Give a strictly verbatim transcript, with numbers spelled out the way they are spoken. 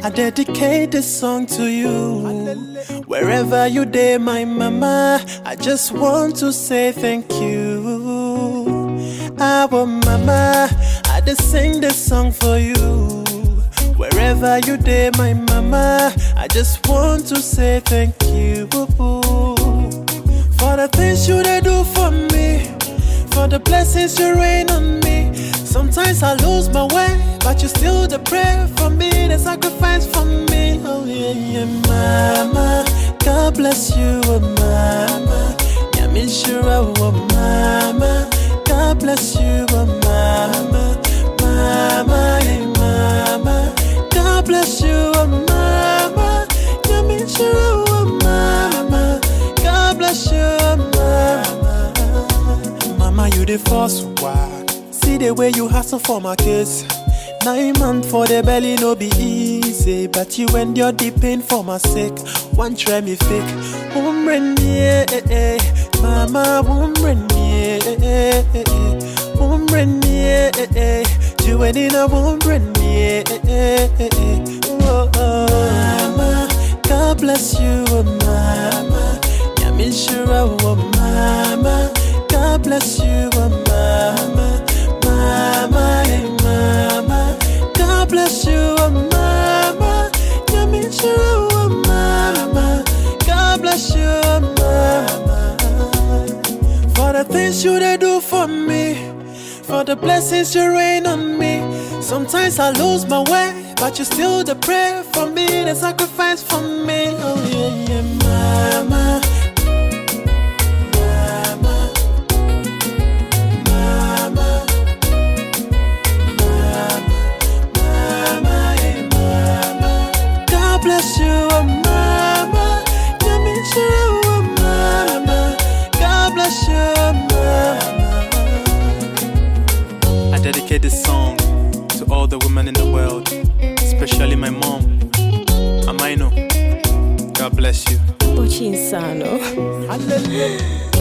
I dedicate this song to you. Wherever you day, my mama, I just want to say thank you. Our mama, I just sing this song for you. Wherever you day, my mama, I just want to say thank you. For the things you they do for me, for the blessings you rain on me. Sometimes I lose my way, but you still the prayer for me, the sacrifice for me. Oh yeah, yeah, mama, God bless you, oh mama. Yeah, me sure, oh mama, God bless you, oh mama, mama, yeah, mama. God bless you, oh mama. Yeah, me sure, oh mama, God bless you, oh mama. Mama, you the first one. See the way you hustle for my kids. Nine months for the belly no be easy, but you endure the pain for my sake. One try me fake, woman yeah, mama woman yeah, woman yeah, you ain't in a woman yeah. Oh, oh. Mama, God bless you, oh mama. Yeah, me sure, oh mama. God bless you, oh mama. Mama, hey mama, God bless you, oh mama. Yeah, me sure, oh mama. God bless you, oh mama. For the things you they do for me, for the blessings you rain on me. Sometimes I lose my way, but you still the prayer for me, the sacrifice for me. Oh yeah, yeah, mama. Bless you, oh mama. Yeah, me sure, oh mama. God bless you, oh mama. I dedicate this song to all the women in the world, especially my mom. Amaino. God bless you. Uchinsano.